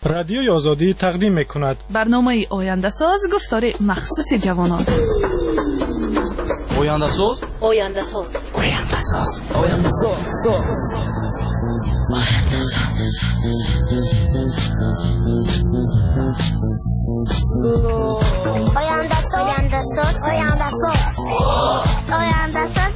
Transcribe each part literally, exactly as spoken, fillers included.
رادیوی آزادی تقدیم می‌کند برنامه آینده ساز گفتار مخصوص جوانان. آینده ساز آینده ساز آینده ساز آینده ساز آینده ساز آینده ساز آینده ساز آینده ساز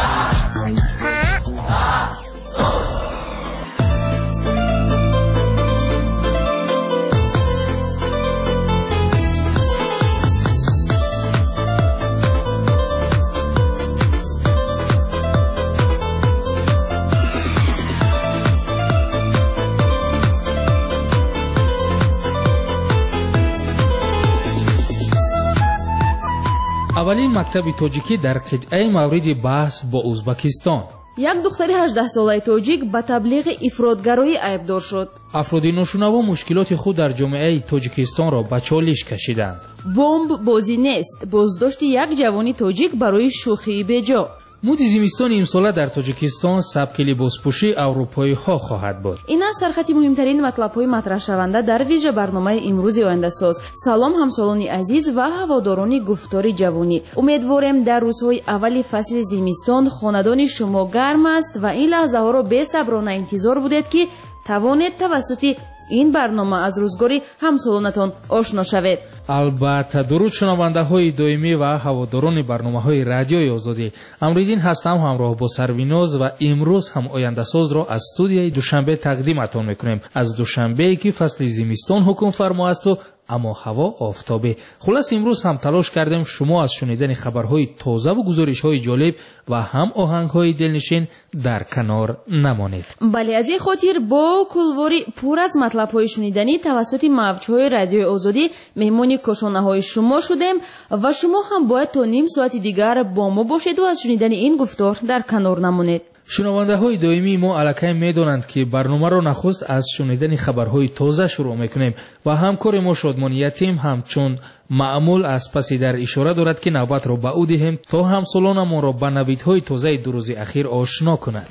اولین مکتب توجیکی در قطعه مورد بحث با ازبکستان. یک دختر هجده ساله توجیک به تبلیغ افراطگرایی عیبدار شد. افراد ناشنوا مشکلات خود در جامعه توجیکستان را به چالش کشیدند. بمب بازی نیست. بازداشت یک جوانی توجیک برای شوخی بجا. مود زمستان امساله در تاجیکستان سبک لباسپوشی اروپایی ها خواهد بود. این است سرخط مهمترین مطلب های مطرح شونده در ویژه برنامه امروز آینده ساز. سلام همسالان عزیز و هواداران گفتار جوانی. امیدوارم در روزهای اول فصل زمستان خاندان شما گرم است و این لحظه ها را به صبرانه انتظار بودید که توانید توسط این برنامه از روزگاری همسالانتان آشنا شوید. البته درود شنونده های دائمی و هواداران برنامه های رادیوی آزادی. امروزین هستم همراه با سرویناز و امروز هم آینده ساز را از استودیوی دوشنبه تقدیمتان میکنیم. از دوشنبه که فصل زمستان حکم فرما است و اما هوا آفتابی. خلاص امروز هم تلاش کردیم شما از شنیدن خبرهای تازه و گزارش‌های جالب و هم آهنگ‌های دلنشین در کنار نمانید. بله، از این خاطر با کلواری پر از مطلب‌های شنیدنی توسط موج‌های رادیو آزادی مهمانی کشانه‌های شما شدیم و شما هم باید تا نیم ساعت دیگر با ما باشید و از شنیدن این گفتار در کنار نمانید. شنونده های دائمی ما الکی میدانند که برنامه را نخست از شنیدن خبرهای تازه شروع میکنیم و همکار ما شادمان یتیم همچون معمول از پسی در اشاره دارد که نوبت را به او دهیم تا همسالان ما را به نویدهای تازه دو روز اخیر آشنا کند.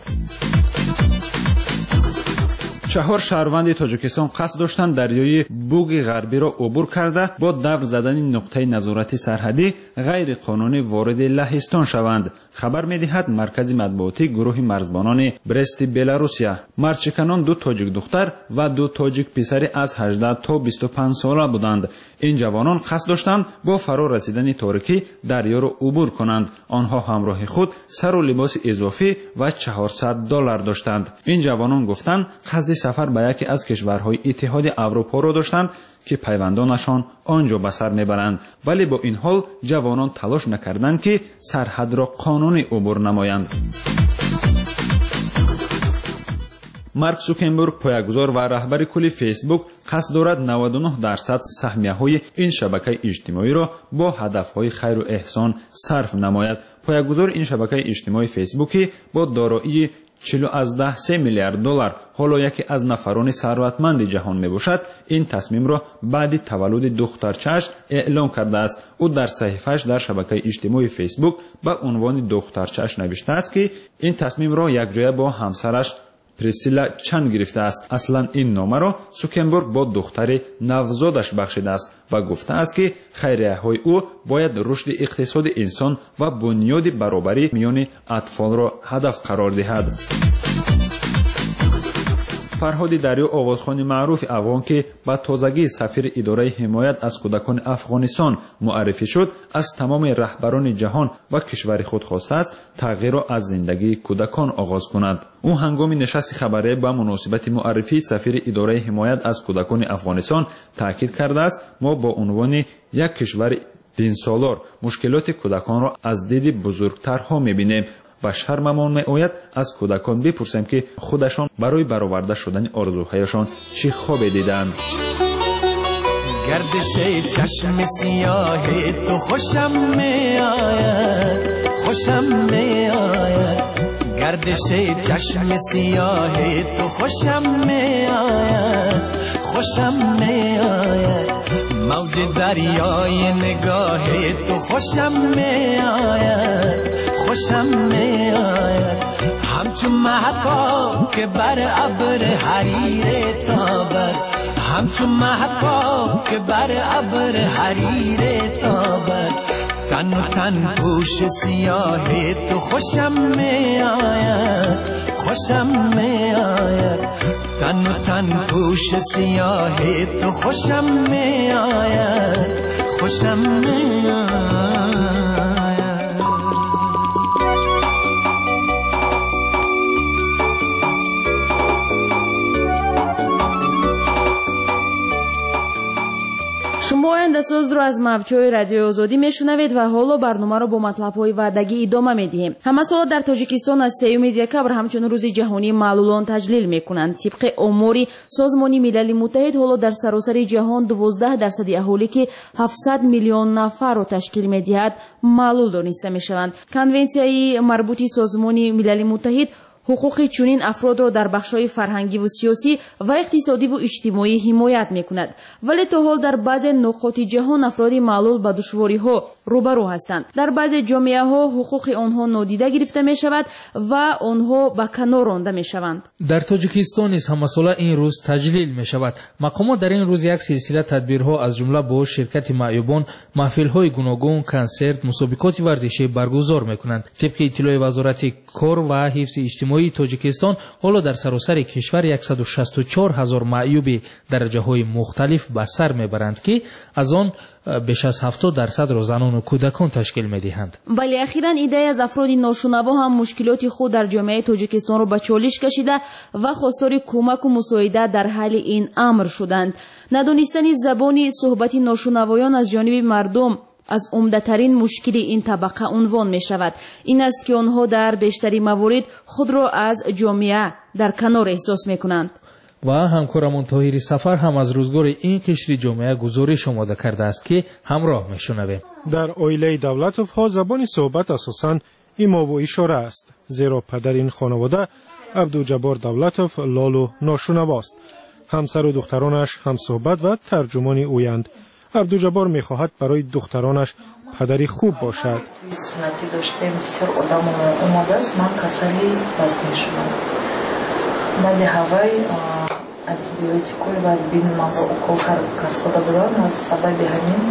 چهار شهروند تاجیکستان قصد داشتند دریای بوگ غربی را عبور کرده با دور زدن نقطه نظارت سرحدی غیر قانونی وارد لهستان شوند. خبر می‌دهد مرکز مطبوعاتی گروه مرزبانان برست بلاروسیا. مردشکنان دو تاجیک دختر و دو تاجیک پسر از هجده تا بیست و پنج ساله بودند. این جوانان قصد داشتند با فرا رسیدن تاریکی دریا را عبور کنند. آنها همراه خود سر و لباس اضافی و چهارصد دلار داشتند. این جوانان گفتند قصد سفر به یکی از کشورهای اتحاد اروپا را داشتند که پیوندانشان آنجا به سر میبرند، ولی با این حال جوانان تلاش نکردند که سرحد را قانونی عبور نمایند. مارک زوکربرگ پایه‌گذار و رهبر کل فیسبوک قصد دارد نود و نه درصد سهمیه‌های این شبکه اجتماعی را با هدف‌های خیر و احسان صرف نماید. پایه‌گذار این شبکه اجتماعی فیسبوکی با دارایی چهل از ده سه میلیارد دلار حالا یکی از نفران ثروتمند جهان میباشد. این تصمیم را بعد تولد دخترچه‌اش اعلام کرده است. او در صحیفه‌اش در شبکه اجتماعی فیسبوک به عنوان دخترچه‌اش نوشته است که این تصمیم را یکجا با همسرش پریسیلا چند گرفته است. اصلا این نامه را زوکربرگ با دختر نوزادش بخشیده است و گفته است که خیریه‌های او باید رشد اقتصاد انسان و بنیاد برابری میان اطفال را هدف قرار دهد. فرهاد دریا آوازخوان معروف افغان که با تازگی سفیر اداره حمایت از کودکان افغانستان معرفی شد، از تمام رهبران جهان و کشور خود خواسته است تغییر را از زندگی کودکان آغاز کند. او هنگام نشست خبری با مناسبت معرفی سفیر اداره حمایت از کودکان افغانستان تاکید کرده است ما با عنوان یک کشور دینسالار مشکلات کودکان را از دید بزرگترها می‌بینیم و شرممان می‌آید از کودکان بپرسیم که خودشان برای برآورده شدن آرزوهایشان چه خوابی دیدند. گردش چشم سیاه تو خوشم می‌آید، خوشم می‌آید. گردش چشم سیاه تو خوشم می‌آید، خوشم می‌آید. موج دریای نگاه تو خوشم می‌آید، خوشم می‌آید. همچون مهتاب که بر ابر حریر تابد، همچون محبا که بر ابر حریر تابد تن و تن پوش سیاه تو خوشم می آید خوشم می آید تن و تن پوش سیاه تو خوشم می آید خوشم می آید. شما آینده ساز رو از موج‌های رادیوی آزادی میشنوید و حالا برنامه رو با مطلب‌های وعدگی ادامه میدیم. همه سال در تاجیکستان از سوم دکبر همچون روز جهانی معلولان تجلیل میکنند. طبق آمار سازمان ملل متحد حالا در سراسر جهان دوازده درصد اهالی که هفتصد میلیون نفر رو تشکیل میدهد معلول دانسته میشوند. کنونسیای مربوطی سازمان ملل متحد حقوق چنین افراد را در بخش‌های فرهنگی و سیاسی و اقتصادی و اجتماعی حمایت می‌کند، ولی تا حال در بعضی نقاط جهان افراد معلول با دشواری‌ها روبرو هستند. در بعضی جامعه‌ها حقوق آنها نادیده گرفته می‌شود و آنها به کنار رانده می‌شوند. در تاجیکستان نیز هم مسئله این روز تجلیل می‌شود. مقامات در این روز یک سلسله تدبیرها از جمله با شرکت معیوبان، محفل‌های گوناگون، کنسرت، مسابقات ورزشی برگزار می‌کنند. طبق اطلاع وزارت کار و حفظ اجتماعی تاجیکستان حالا در سراسر کشور صد و شصت و چهار هزار معیوب درجه‌های مختلف به سر میبرند که از آن بیش از هفتاد درصد را زنان و کودکان تشکیل میدهند. بله، اخیراً ایده از افراد ناشنوا هم مشکلات خود در جامعه تاجیکستان را به چالش کشیده و خواستار کمک و مساعده در حل این امر شدند. ندانستن زبان صحبت ناشنوایان از جانب مردم از عمده‌ترین مشکل این طبقه عنوان می شود. این است که آنها در بیشتری موارد خود را از جامعه در کنار احساس می کنند. و همکارمان طاهری سفر هم از روزگار این قشر جامعه گزارش آماده کرده است که همراه می شنویم. در اویله دولتوف ها زبان صحبت اساساً ایما و اشاره است، زیرا پدر این خانواده عبدالجبار دولتوف لالو ناشنواست. همسر و دخترانش هم صحبت و ترجمان اویند. عبدالجبار می خواهد برای دخترانش پدری خوب باشد. سنتی داشتیم بسیار آدم اومده است. من کسلی وزن شدم. بعد هوای انتیبیوتیکوی وزبین من با اکل کرساده بودم. از سبب همین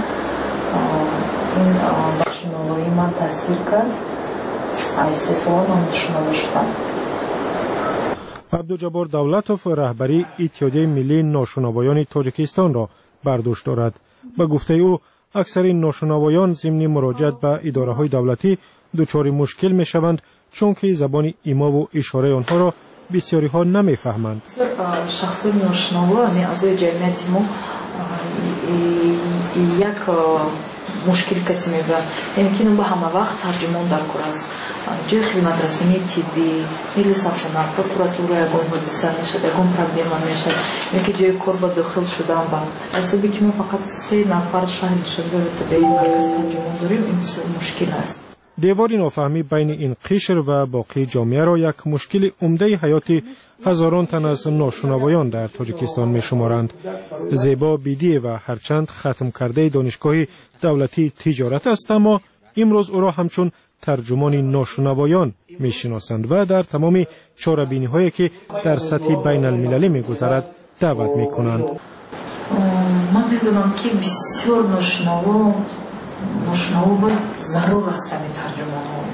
این بخش نولایی من تاثیر کرد. از سه سال من نشنوا شدم. عبدالجبار دولتوف رهبری اتحادیه ملی ناشنوایان تاجیکستان را برداشت دارد. به گفته او اکثر ناشنوایان ضمن مراجعت به اداره‌های دولتی دچار مشکل می‌شوند چون که زبان ایما و اشاره آنها را بسیاری ها نمی‌فهمند. شخصی ناشنوا از اعضای جمعیت ما یک مشکل کتی می‌برد. یعنی که به همه وقت ترجمان در کار است. جای خدمت رسانی طبی، ملی ثبت نام، پروکوراتورا یگان حادثه میشد، یگان پروبلم میشد. یعنی که جای کار با داخل شدن با حسابی که ما فقط سه نفر شهر شده رو به این مرکز ترجمان داریم، این مشکل است. دیوار نافهمی بین این قشر و باقی جامعه را یک مشکل عمده حیاتی هزاران تن از ناشنوایان در تاجیکستان می شمارند. زیبا بیدی و هرچند ختم کرده دانشگاه دولتی تجارت است، اما امروز او را همچون ترجمان ناشنوایان می شناسند و در تمام چاره‌بینی هایی که در سطح بین المللی می گذرد دعوت می کنند. من می دونم که بسیار ناشنوا ناشنوا باید ضرور است همین ترجمان ها.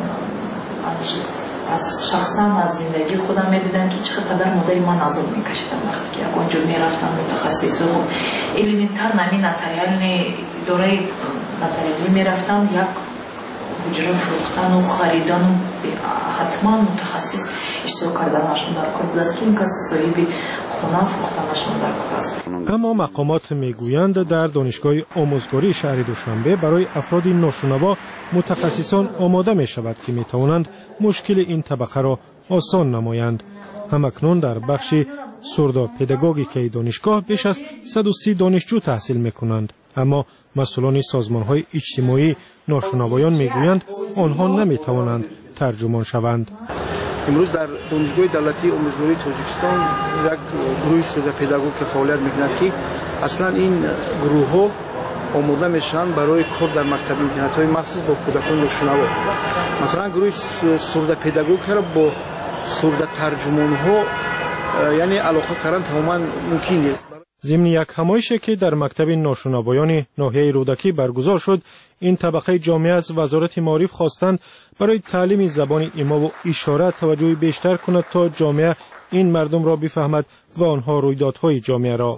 از شخصا از زندگی خودم می دیدم که چقدر پدر مادر من عذاب می کشیدن وقتی که اونجا می رفتن متخصص و الیمنتر نمی نتریال دوره نتریالی می رفتن یک حجره فروختن و خریدن حتما متخصص اشتراک کردنشون در کار بود است که این کس صاحب خونه فروختنشون در کار است. اما مقامات میگویند در دانشگاه آموزگاری شهر دوشنبه برای افراد ناشنوا متخصصان آماده می شود که می توانند مشکل این طبقه را آسان نمایند. همکنون در بخش سردا پداگوژیک دانشگاه بیش از صد و سی دانشجو تحصیل می کنند، اما مسئولان سازمان‌های اجتماعی ناشنوایان میگویند آنها نمیتوانند ترجمان شوند. امروز در دانشگاه دولتی آموزگاری تاجیکستان یک گروه سردا پداگوژ که فعالیت میکند که اصلا این گروه ها آماده میشن برای کار در مکتب اینترنت های مخصوص با کودکان ناشنوا. مثلا گروه سردا پداگوژ را با سردا ترجمان ها یعنی علاقه کردن تماما ممکن است. ضمن یک همایشی که در مکتب ناشنوایان ناحیه رودکی برگزار شد، این طبقه جامعه از وزارت معارف خواستند برای تعلیم زبان ایما و اشاره توجه بیشتر کند تا جامعه این مردم را بفهمد و آنها رویدادهای جامعه را.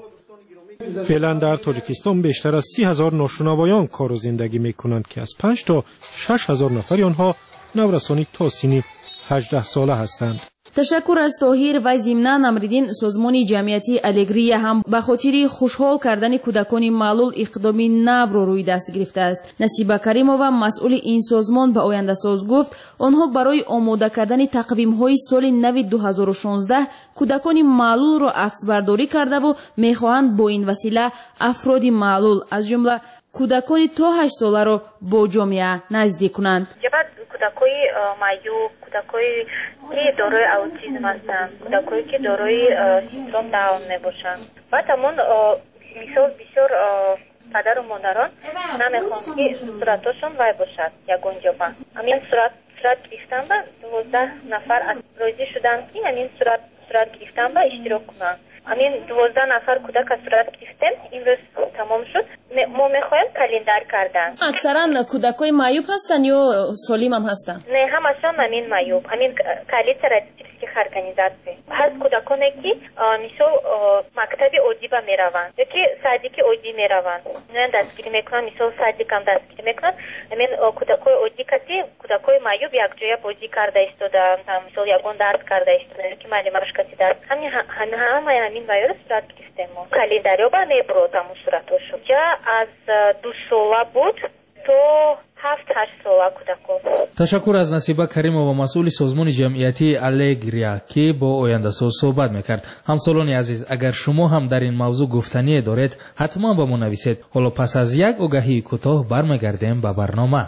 فعلا در تاجیکستان بیشتر از سی هزار ناشنوایان کار و زندگی می کنند که از پنج تا شش هزار نفر آنها نورسانی تا سن هجده ساله هستند. تشکر از طاهر و ضمناً امریدین سازمان جمعیتی الگریه هم به خاطر خوشحال کردن کودکان معلول اقدامی نو را روی دست گرفته است. نصیبه کریمووا مسئول این سازمان به آینده ساز گفت آنها برای آماده کردن تقویم های سال نو دو هزار و شانزده کودکان معلول را عکس برداری کرده و میخواهند با این وسیله افراد معلول از جمله کودکان تا هشت ساله را با جامعه نزدیک کنند. کودکای معیوب، کودکایی که دارای اوتیسم هستند، کودکایی که دارای سیندروم داون میباشند. و تمام مثال بسیار پدر و مادران نمیخوان که صورتاشون وای باشد یگانجا با. همین صورت صورت گرفتن با دوازده نفر از راضی شدن که همین صورت صورت گرفتن با اشتراک کنند. همین دوازده نفر کودک از صورت گرفتن امروز تمام شد. ما میخوایم کلندر کردن. اکثرا کودکای معیوب هستن یا سالم هم هستن؟ نه همشون همین معیوب، همین کلیت تراتیپیک ارگانیزاسی هست. کودکانی که مثلا مکتب عادی با میروند یا که سادیک عادی میروند، نه دستگیری میکنن، مثلا سادیک هم دستگیری میکنن. همین کودکای عادی که کودکای معیوب یک جای بازی کرده استودن، مثلا یگان درس کرده استودن که معلمش کسی درس همین همه همین وایرس صورت گرفتیم. ما کلندریو با میبرودم صورتاشو جا از دو ساله بود تو هفت هشت ساله کودکان. تشکر از نصیبه کریمووا مسئول سازمان جمعیتی الگریا که با آینده ساز صحبت میکرد. همسالان عزیز، اگر شما هم در این موضوع گفتنی دارید حتما به ما نویسید. حالا پس از یک آگهی کوتاه برمیگردیم به برنامه.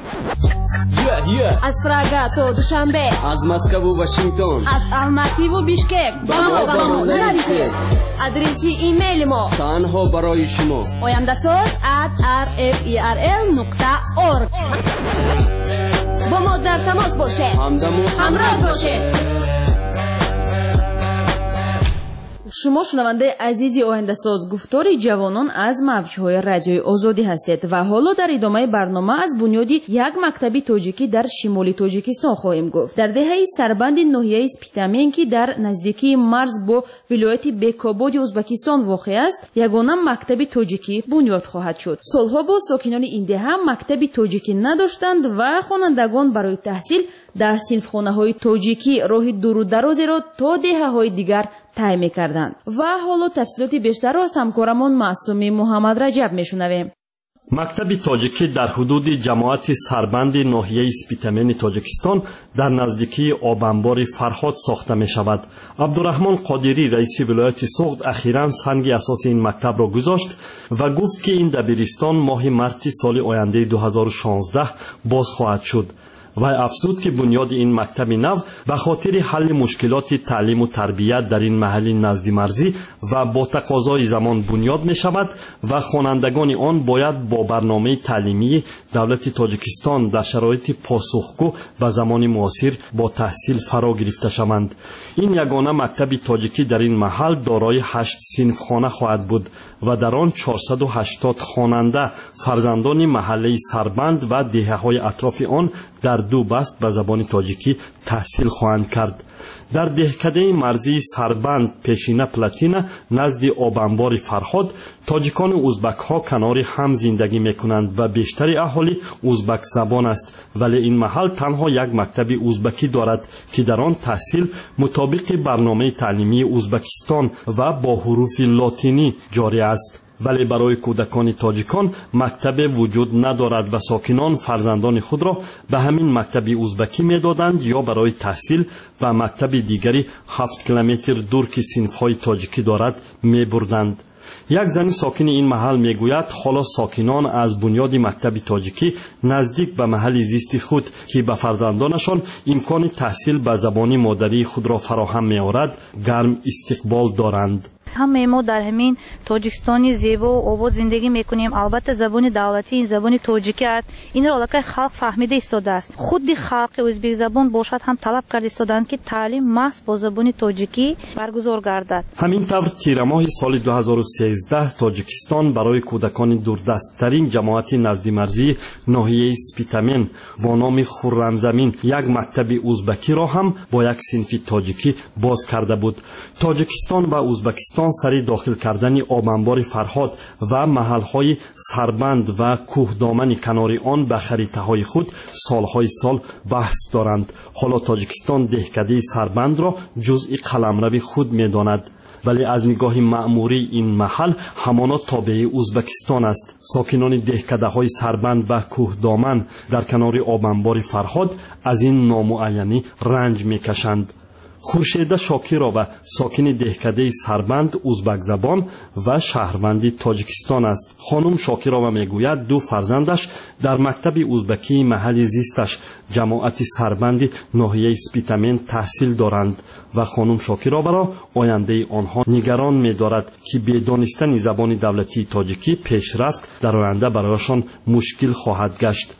Yeah, yeah. از پراگا تا دوشنبه، از مسکو و واشنگتن، از الماتی و بیشکک با ما با ما نویسید. آدرس ایمیل ما تنها برای شما آینده ساز ات آر اف ای آر ال نقطه اورگ. با ما در تماس باشه، همدم و همراه باشه. شما شنونده عزیزی آینده ساز گفتار جوانان از موجهای رادیوی آزادی هستید و حالا در ادامه برنامه از بنیادی یک مکتب تاجیکی در شمال تاجیکستان خواهیم گفت. در دهه سربند ناحیه سپیتامین که در نزدیکی مرز با ولایت بیکاباد ازبکستان واقع است، یگانه مکتب تاجیکی بنیاد خواهد شد. سالها با ساکنان این دهه مکتب تاجیکی نداشتند و خوانندگان برای تحصیل در صنفخانه‌های تاجیکی راه دور و درازی را تا دهه‌های دیگر طی می‌کردند. و حالا تفصیلات بیشتر را از همکارمان معصوم محمد رجب می‌شنویم. مکتب تاجیکی در حدود جماعت سربند ناحیه سپیتامین تاجیکستان در نزدیکی آبانبار فرهاد ساخته می شود. عبدالرحمن قادری رئیس ولایت سوغد اخیراً سنگ اساس این مکتب را گذاشت و گفت که این دبیرستان ماه مارس سال آینده دو هزار و شانزده باز خواهد شد. و افزود که بنیاد این مکتب نو به خاطر حل مشکلات تعلیم و تربیت در این محل نزد مرزی و با تقاضای زمان بنیاد می شود و خوانندگان آن باید با برنامه تعلیمی دولت تاجیکستان در شرایط پاسخگو به زمان معاصر با تحصیل فرا گرفته شوند. این یگانه مکتب تاجیکی در این محل دارای هشت صنفخانه خواهد بود و در آن چهارصد و هشتاد خواننده فرزندان محله سربند و دهه‌های اطراف آن در دو بست به زبان تاجیکی تحصیل خواهند کرد. در دهکده مرزی سربند پیشینه پلاتینا نزد آبانبار فرهاد تاجیکان و ازبک ها کنار هم زندگی می کنند و بیشتر اهالی ازبک زبان است، ولی این محل تنها یک مکتب ازبکی دارد که در آن تحصیل مطابق برنامه تعلیمی ازبکستان و با حروف لاتینی جاری است. ولی برای کودکان تاجیکان مکتب وجود ندارد و ساکنان فرزندان خود را به همین مکتب ازبکی میدادند یا برای تحصیل به مکتب دیگری هفت کیلومتر دور که صنف‌های تاجیکی دارد میبردند. یک زن ساکن این محل میگوید حالا ساکنان از بنیاد مکتب تاجیکی نزدیک به محل زیست خود که به فرزندانشان امکان تحصیل به زبان مادری خود را فراهم می‌آورد گرم استقبال دارند. همه ما در همین تاجیکستانی زیبا و آباد زندگی میکنیم. البته زبان دولتی این زبان تاجیکی است. این را علاقه خلق فهمیده ایستاده است. خود خلق ازبک زبان باشد هم طلب کرده ایستادند که تعلیم محض با زبان تاجیکی برگزار گردد. همین طور تیر ماه سال دو هزار و سیزده تاجیکستان برای کودکان دوردستترین جماعت نزدیک‌مرزی ناحیه سپیتامن با نام خرمزمین یک مکتب ازبکی را هم با یک صنف تاجیکی باز کرده بود. تاجیکستان و ازبکستان سری داخل کردن آبانبار فرهاد و محل‌های سربند و کوهدامن کنار آن به خریطه‌های خود سالهای سال بحث دارند. حالا تاجیکستان دهکده سربند را جزء قلمرو خود می‌داند. ولی از نگاه مأموری این محل همانا تابع ازبکستان است. ساکنان دهکده‌های سربند و کوهدامن در کنار آبانبار فرهاد از این نامعینی رنج می‌کشند. خورشید شاکرova ساکن دهکده سربند ازبک زبان و شهروند تاجیکستان است. خانم شاکرova میگوید دو فرزندش در مکتب ازبکی محل زیستش جماعت سربند ناحیه سپیتامن تحصیل دارند و خانم شاکرova را آینده آنها نگران می‌دارد که به دانستن زبان دولتی تاجیکی پیشرفت در آینده برایشان مشکل خواهد گشت.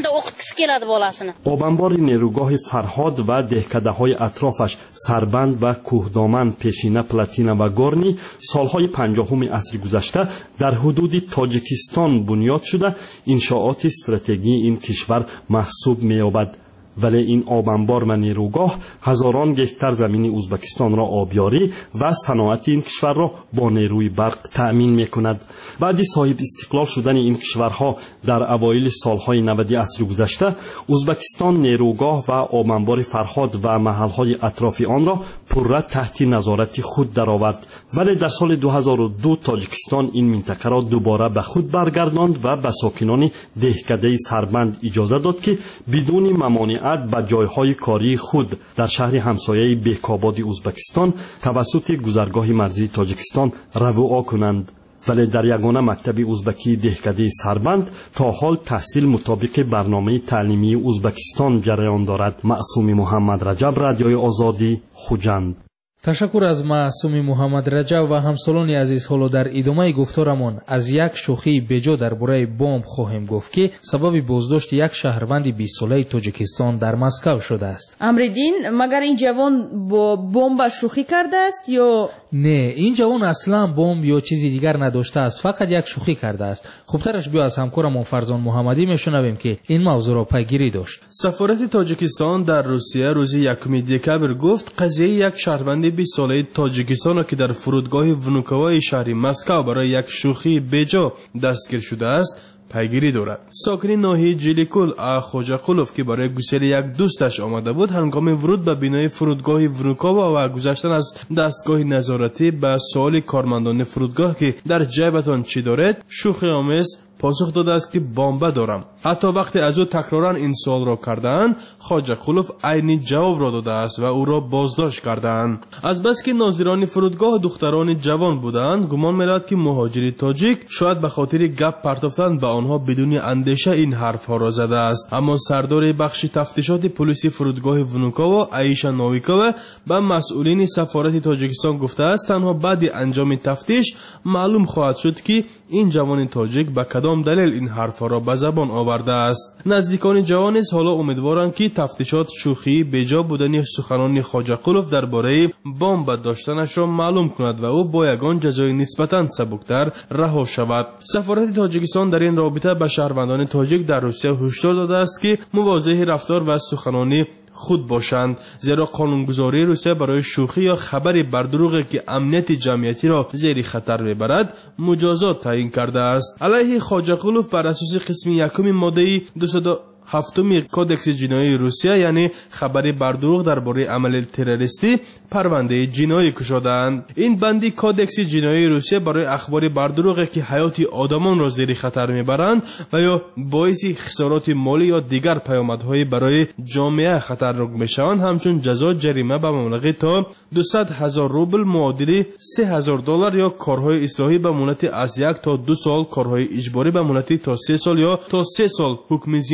آبانبار نیروگاه فرهاد و دهکده‌های اطرافش سربند و کوهدامن، پیشینه، پلاتینا و گورنی سالهای پنجاهم عصر گذشته در حدود تاجیکستان بنیاد شده انشاءات استراتژی این کشور محسوب می‌یابد. ولی این آبانبار و نیروگاه هزاران گکتر زمین ازبکستان را آبیاری و صنعت این کشور را با نیروی برق تأمین می‌کند. بعد صاحب استقلال شدن این کشورها در اوایل سالهای نود عصر گذشته، ازبکستان نیروگاه و آبانبار فرهاد و محل‌های اطراف آن را پرره تحت نظارت خود درآورد. ولی در سال دو هزار و دو تاجیکستان این منطقه را دوباره به خود برگرداند و به ساکنان دهکده سربند اجازه داد که بدون ممانعت به جایهای کاری خود در شهر همسایه بهکاباد ازبکستان توسط گذرگاه مرزی تاجیکستان رواع کنند. ولی در یگانه مکتب ازبکی دهکده سربند تا حال تحصیل مطابق برنامه تعلیمی ازبکستان جریان دارد. معصوم محمد رجب، رادیوی آزادی، خوجند. تشکر از معصوم محمد رجب و همسالان عزیز. حالا در ادامه گفتارمان از یک شوخی بجا درباره بمب خواهیم گفت که سبب بازداشت یک شهروند بیست ساله تاجیکستان در مسکو شده است. امریدین، مگر این جوان با بمب شوخی کرده است یا نه؟ این جوان اصلا بمب یا چیزی دیگر نداشته است، فقط یک شوخی کرده است. خوبترش بیا از همکارمان فرزان محمدی میشنویم که این موضوع را پیگیری داشت. سفارت تاجیکستان در روسیه روز یکم دکبر گفت قضیه یک شهروند بیست ساله تاجیکستان که در فرودگاه ونوکوای شهر مسکو برای یک شوخی بجا دستگیر شده است پیگیری دارد. ساکن ناحیه جلیکول آخوجاقولوف که برای گسیل یک دوستش آمده بود هنگام ورود به بینای فرودگاه ونوکووا و گذشتن از دستگاه نظارتی به سوال کارمندان فرودگاه که در جیبتان چی دارد شوخی آمیز پاسخ داده است که بمب دارم. حتی وقتی از او تکرارا این سوال را کردند خواجه‌قولوف عینی جواب را داده است و او را بازداشت کردند. از بس که ناظران فرودگاه دختران جوان بودند گمان می‌رود که مهاجری تاجیک شاید به خاطر گپ پرتافتن به آنها بدون اندیشه این حرفها را زده است. اما سردار بخش تفتیشات پلیس فرودگاه ونوکووا عایشا نویکووا به مسئولین سفارت تاجیکستان گفته است تنها بعد انجام تفتیش معلوم خواهد شد که این جوان تاجیک به کدام دلیل این حرفها را به زبان آورده است. نزدیکان جوان نیز حالا امیدوارند که تفتیشات شوخی بیجا بودن سخنان خواجه‌قولوف درباره بمب داشتنش را معلوم کند و او با یگان جزای نسبتاً سبکتر رها شود. سفارت تاجیکستان در این رابطه به شهروندان تاجیک در روسیه هشدار داده است که مواظب رفتار و سخنان خود باشند، زیرا قانونگذاری روسیه برای شوخی یا خبری بر دروغ که امنیت جمعیتی را زیر خطر میبرد مجازات تعیین کرده است. علیه خواجه‌قولوف بر اساس قسم یکم ماده دویست و هفتم کودکس جنایی روسیه یعنی خبری بر دروغ درباره عمل تروریستی پرونده جنایی گشودند. این بندی کودکس جنایی روسیه برای اخبار بر دروغ که حیات آدمان را زیر خطر میبرند و یا باعث خسارات مالی یا دیگر پیامدهای برای جامعه خطرناک میشوند همچون جزا جریمه به مبلغ تا دویست هزار روبل معادل سه هزار دلار یا کارهای اصلاحی به مدت از یک تا دو سال، کارهای اجباری به مدت تا سه سال یا تا سه سال حکم زندان را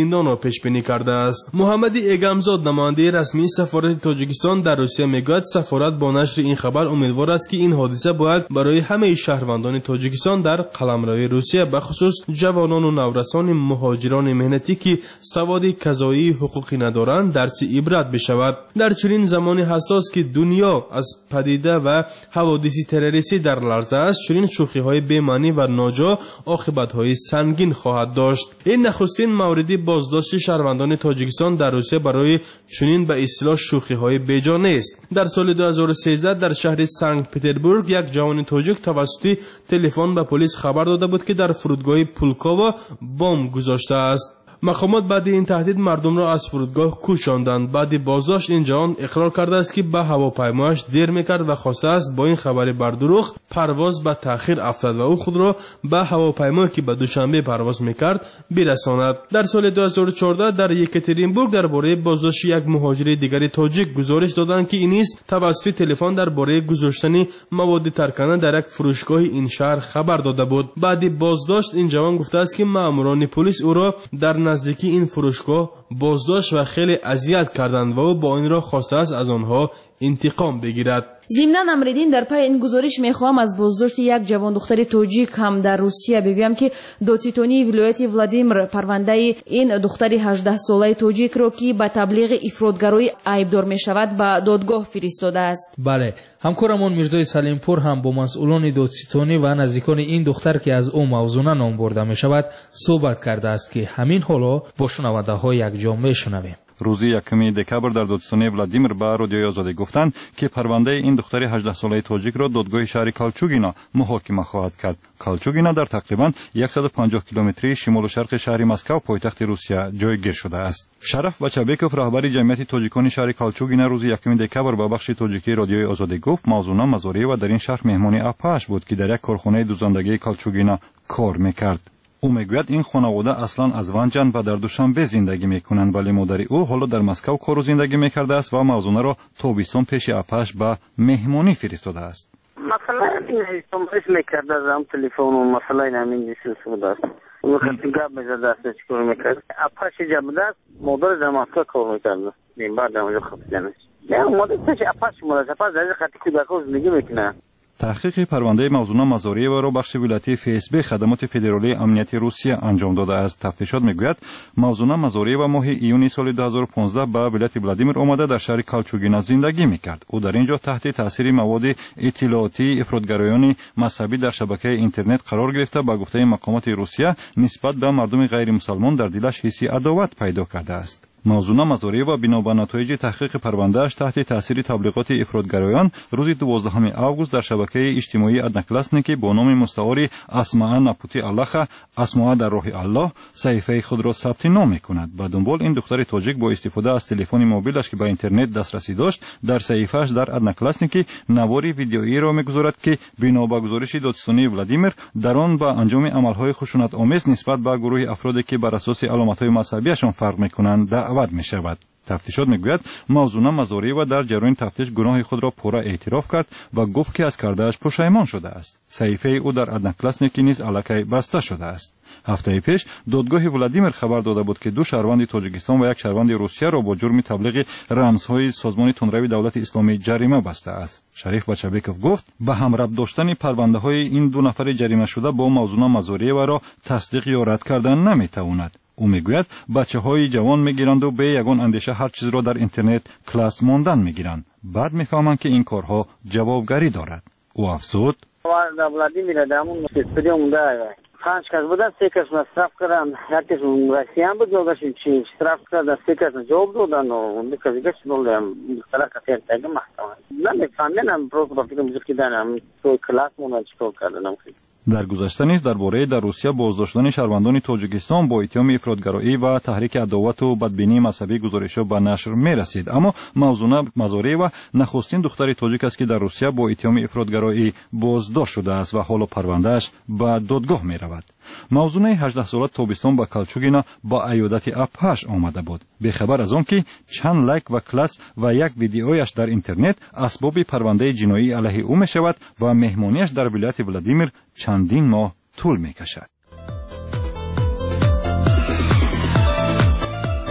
پیش بینی کرده است. محمد ایگمزاد نماینده رسمی سفارت تاجیکستان در روسیه میگوید سفارت با نشر این خبر امیدوار است که این حادثه باید برای همه شهروندان تاجیکستان در قلمروی روسیه به خصوص جوانان و نورسان مهاجران مهنتی که سواد قضایی حقوقی ندارند درس عبرت بشود. در چنین زمان حساس که دنیا از پدیده و حوادث تروریستی در لرزه است، چنین شوخی های بی معنی و ناجا عاقبت های سنگین خواهد داشت. این نخستین موردی بازداشت شهروندان تاجیکستان در روسیه برای چنین به اصطلاح شوخی های بیجا نیست. در سال دو هزار و سیزده در شهر سنت پترزبورگ یک جوان تاجیک توسط تلفن به پلیس خبر داده بود که در فرودگاه پولکاوا بمب گذاشته است. مقامات بعد این تهدید مردم را از فرودگاه کوچاندند. بعد بازداشت این جوان اقرار کرده است که به هواپیمایش دیر میکرد و خواسته است با این خبر بر دروغ پرواز به تأخیر افتاد و او خود را به هواپیمایی که به دوشنبه پرواز میکرد برساند. در سال دو هزار و چهارده در یکاترینبورگ درباره بازداشت یک مهاجر دیگر تاجیک گزارش دادند که این نیز توسط تلفن درباره گذاشتن مواد ترکانه در یک فروشگاه این شهر خبر داده بود. بعد بازداشت این جوان گفته است که ماموران پلیس او را در نزدیکی این فروشگاه بازداشت و خیلی اذیت کردند و او با این را خواسته است از آنها انتقام بگیرد. ضمناً امریدین در پی این گزارش میخواهم از بازداشت یک جوان دختر تاجیک هم در روسیه بگویم که دادستانی ولایت ولادیمیر پرونده این دختر هجده ساله تاجیک را که به تبلیغ افراطگرایی عیبدار میشود به دادگاه فرستاده است. بله، همکارمون میرزای سلیمپور هم با مسئولان دادستانی و نزدیکان این دختر که از او موضوعاً نام برده میشود صحبت کرده است که همین حالا با شنونده های یک جامعه شنویم. روزی یکم دکبر در دادستانی ولادیمیر به رادیوی آزادی گفتند که پرونده این دختر هجده ساله تاجیک را دادگاه شهر کالچوگینا محاکمه خواهد کرد. کالچوگینا در تقریبا صد و پنجاه کیلومتری شمال و شرق شهر مسکو پایتخت روسیه جایگیر شده است. شرف بچابکوف رهبر جمعیت تاجیکان شهر کالچوگینا روزی یکم دکبر به بخش تاجیکی رادیوی آزادی گفت موضوعا مزاری و در این شهر مهمانی اپاش بود که در یک کارخانه دوزندگی کالچوگینا کار میکرد. او میگوید این خانواده اصلا از ونجان و در دوشنبه زندگی میکنند، ولی مادر او حالا در مسکو کار و زندگی میکرده است و موضوع را تابستان پیش اپاش به مهمانی فرستاده است. مثلا این استمرار میکرده از تلفن و مثلا همین چیز است. او خیلی گپ میزد است چیکار میکرد. اپاش جمعه است مادر در مسکو کار میکرده. این بعد اونجا خپلنش. نه مادر پیش اپاش مادر اپاش در خاطر کودکان زندگی میکنه. تحقیق پرونده موضوع مزاری و را بخش ولایتی فیسبی خدمات فدرالی امنیت روسیه انجام داده است. تفتیشات میگوید موضوع مزاری و ماه ایونی سال دو هزار و پانزده به ولایت ولادیمیر آمده در شهر کالچوگینا زندگی میکرد. او در اینجا تحت تاثیر مواد اطلاعاتی افراطگرایان مذهبی در شبکه اینترنت قرار گرفته به گفته مقامات روسیه نسبت به مردم غیر مسلمان در دلش حس عداوت پیدا کرده است. موضوع مزاری و بنا به نتایج تحقیق پروندهش تحت تاثیر تبلیغات افراطگرایان روز دوازدهم آگوست در شبکه اجتماعی ادناکلاسنیکی با نام مستعاری اسماء نپوتی الله اسماء در راه الله صحیفه خود را ثبت نام میکند. به دنبال این دختر تاجیک با استفاده از تلفن موبیلش که به اینترنت دسترسی داشت در صحیفه‌اش در ادناکلاسنیکی نواری ویدیویی را میگذارد که بنا به گزارش دادستانی ولادیمیر در آن به انجام عملهای خشونت آمیز نسبت به گروه افرادی که بر اساس علامت‌های مذهبیشان فرق میکنند دعوت می شود. تفتیشات میگوید موضوع مزاری و در جریان تفتیش گناه خود را پورا اعتراف کرد و گفت که از کردهش پشیمان شده است. صحیفه او در ادناکلاسنیکی نیز الکی بسته شده است. هفته پیش دادگاه ولادیمیر خبر داده بود که دو شهروند تاجیکستان و یک شهروند روسیه را با جرم تبلیغ رمزهای سازمان تندروی دولت اسلامی جریمه بسته است. شریف بچابکوف گفت به همراه داشتن پرونده های این دو نفر جریمه شده با موضوع مزاری و را تصدیق یا رد کردن نمیتواند. او میگوید بچه های جوان میگیرند و به یگان اندیشه هر چیز را در اینترنت کلاس ماندن میگیرند. بعد میفهمند که این کارها جوابگری دارد. او افزود ولادیمیر دامون استودیو مونده پنج کس بودن، سه کس مصرف کردن، یکیش رسیان بود جوابش چی مصرف کردن، سه کس جواب دادن و اون دیگه دیگه شنوندم مختلف کسیت دیگه محتمل نمیفهمیدم پروژه با فکر موزیک دادم تو کلاس مون چیکار کردن. در گذشته نیز درباره در روسیه بازداشتن شهروندان تاجیکستان با اتهام افراطگرایی و تحریک عداوت و بدبینی مذهبی گزارش‌ها به نشر می‌رسید، اما موضوع مزاری و نخستین دختر تاجیک است که در روسیه با اتهام افراطگرایی بازداشت شده است و حالا پروندهش به دادگاه می‌رود. موضوع هجده ساله تابستان با کالچوگینا با ایادت اپاش آمده بود. به خبر از آن که چند لایک و کلاس و یک ویدیویش در اینترنت اسباب پرونده جنایی علیه او می شود و مهمانیش در ولایت ولادیمیر چندین ماه طول می کشد.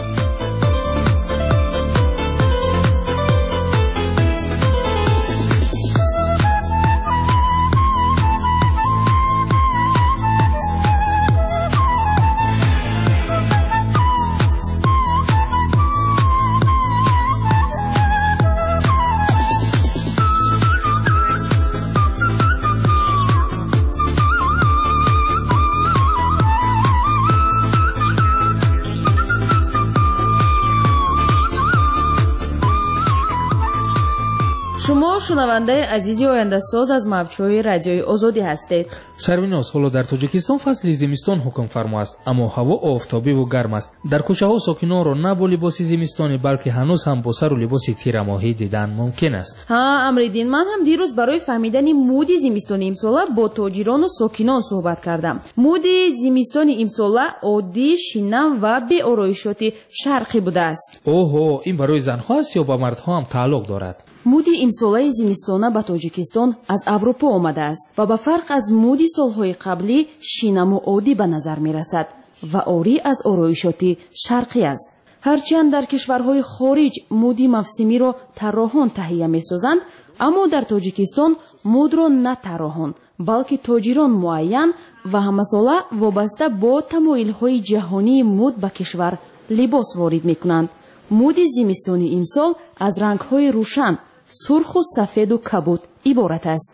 شنونده عزیزی آینده ساز از موجهای رادیوی آزادی هستید. سرویناز، حالا در تاجیکستان فصل زمستان حکم فرما است، اما هوا آفتابی و گرم است. در کوچه‌ها ساکنان را نه با لباس زمستانی بلکه هنوز هم با سر و لباس تیر ماهی دیدن ممکن است. ها امریدین، من هم دیروز برای فهمیدن مود زمستانی امسال با تاجران و ساکنان صحبت کردم. مود زمستانی امسال عادی، شینم و بی آرایشاتی شرقی بوده است. اوه، این برای زنها است یا با مردها هم تعلق دارد؟ муди имсолаи зимистона ба тоҷикистон аз аврупо омадааст ва ба фарқ аз муди солҳои қаблӣ шинаму оддӣ ба назар мерасад ва орӣ аз ороишоти шарқӣ аст. ҳарчанд дар кишварҳои хориҷ муди мавсимиро тарроҳон таҳия месозанд, аммо дар тоҷикистон мудро на тарроҳон балки тоҷирон муайян ва ҳамасола вобаста бо тамоилҳои ҷаҳонии муд ба кишвар либос ворид мекунанд. муди зимистони имсол аз рангҳои рӯшан, сурху сафеду кабуд иборат аст.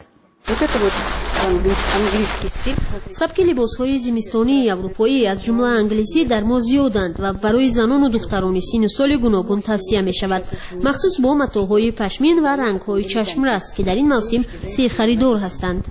сабки либосҳои зимистонии аврупоӣ аз ҷумла англисӣ дар мо зиёданд ва барои занону духтарони синну соли гуногун тавсия мешавад, махсус бо матоъҳои пашмин ва рангҳои чашмрас ки дар ин мавсим серхаридор ҳастанд.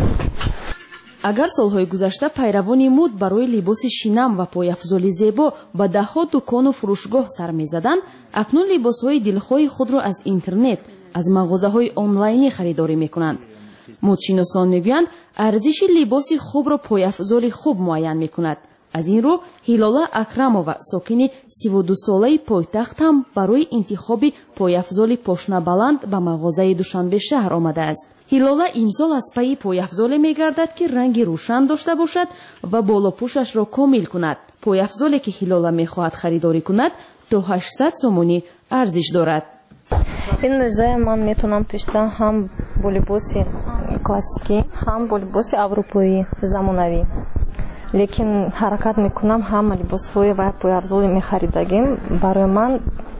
агар солҳои гузашта пайравони муд барои либоси шинам ва пояфзоли зебо ба даҳҳо дукону фурӯшгоҳ сар мезаданд, акнун либосҳои дилхоҳи худро аз интернет, аз мағозаҳои онлайнӣ харидорӣ мекунанд. мудшиносон мегӯянд, арзиши либоси хубро пояфзоли хуб муайян мекунад. аз ин рӯ ҳилола акрамова, сокини сиву ду солаи пойтахт ҳам барои интихоби пояфзоли пошнабаланд ба мағозаи душанбешаҳр омадааст. ҳилола имсол аз пайи пояфзоле мегардад ки ранги рӯшан дошта бошад ва болопӯшашро комил кунад. пояфзоле ки ҳилола мехоҳад харидорӣ кунад то ҳаштсад сомонӣ арзиш дорад. ин мӯҷаи ман метавонам пӯшидан ҳам бо либоси классикӣ, ҳам бо либоси аврупоӣ замонавӣ. лекин ҳаракат мекунам ҳама либосҳои ва пояфзоли мехаридагим барои ман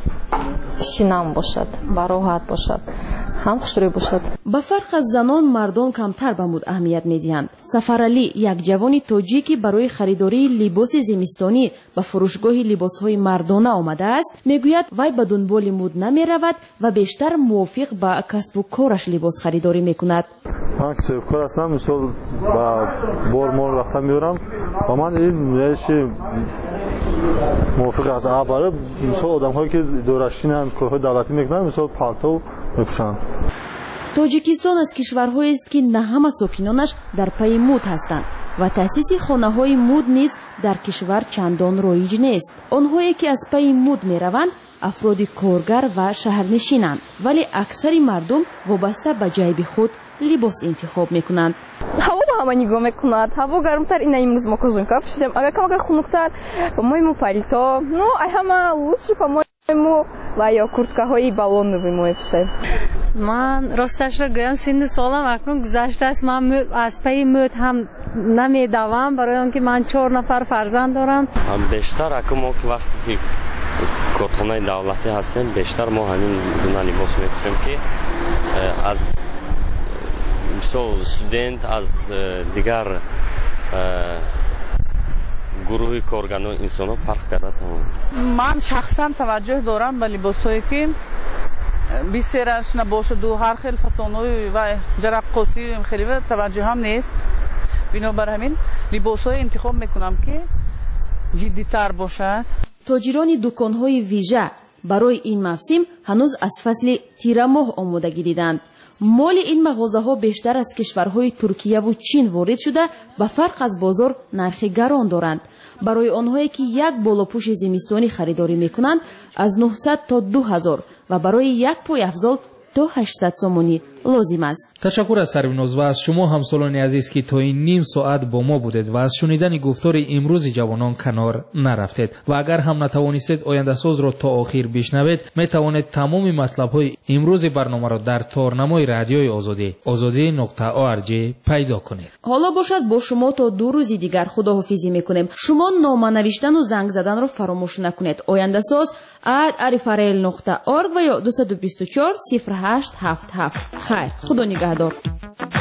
шинам бошад, бароҳат бошад, ҳам хушрӯй бошад. ба фарқ аз занон, мардон камтар ба муд аҳамият медиҳанд. Сафаралӣ, як ҷавони тоҷикӣ барои харидории либоси зимистонӣ ба фурӯшгоҳи либосҳои мардона омадааст, мегӯяд вай ба дунболи муд намеравад ва бештар мувофиқ ба касбу кораш либос харидорӣ мекунад. ман ки соҳибкор ҳастам, мисол ба бор мол рафта меорам ва ман ин яши мувофиқ аст. аввал мисол одамҳое ки идорашинанд, корҳои давлатӣ мекунанд, мисол палтов мепӯшанд. тоҷикистон аз кишварҳоест ки на ҳама сокинонаш дар пайи муд ҳастанд ва таъсиси хонаҳои муд низ дар кишвар чандон роиҷ нест. онҳое ки аз пайи муд мераванд афроди коргар ва шаҳрнишинанд, вале аксари мардум вобаста ба ҷайби худ либос интихоб мекунанд. ҳаво ба ҳама нигоҳ мекунад. ҳаво гармтар, ина имрӯз мо козунка пӯшидем, агар камака хунуктар, по-моему палито, ну ай ҳама лучше, по-моему, ва ё курткаҳои балонови мо мепӯшем. ман росташро гӯям, синни солам акнун гузаштааст. ман аз пайи мӯд ҳам намедавам, барои он ки ман чор нафар фарзанд дорам. бештар аку мо ки вақте ки корхонаи давлатӣ ҳастем, бештар мо ҳамин гуна либос мепӯшем ки аз мисол студент, аз дигар гурӯҳи корганои инсонҳо фарқ карда тавонад. ман шахсан таваҷҷӯҳ дорам ба либосҳое ки бисераш набошаду ҳар хел фасонҳои ва ҷараққосӣ хеле таваҷҷӯҳам нест. бинобар ҳамин либосҳое интихоб мекунам ки ҷиддитар бошад. тоҷирони дуконҳои вижа барои ин мавсим ҳанӯз аз фасли тирамоҳ омодагӣ диданд. моли ин мағозаҳо бештар аз кишварҳои туркияву чин ворид шуда, ба фарқ аз бозор нархи гарон доранд. барои онҳое ки як болопӯши зимистонӣ харидорӣ мекунанд, аз нуҳсад то ду ҳазор ва барои як пояфзол то ҳаштсад сомонӣ лозим аст. ташаккур аз сарвиноз ва аз шумо ҳамсолони азиз ки то ин ним соат бо мо будед ва аз шунидани гуфтори имрӯзи ҷавонон канор нарафтед. ва агар ҳам натавонистед ояндасозро то охир бишнавед, метавонед тамоми матлабҳои имрӯзи барномаро дар торнамои радиои озодӣ озодӣ нуқта орг пайдо кунед. ҳоло бошад бо шумо то ду рӯзи дигар худоҳофизӣ мекунем. шумо нома навиштану занг заданро фаромӯш накунед. ояндасоз ад арифарел нуқта орг ва ё ду сад у бисту чор сифр ҳашт ҳафт ҳафт. хайр, худо нигаҳдор.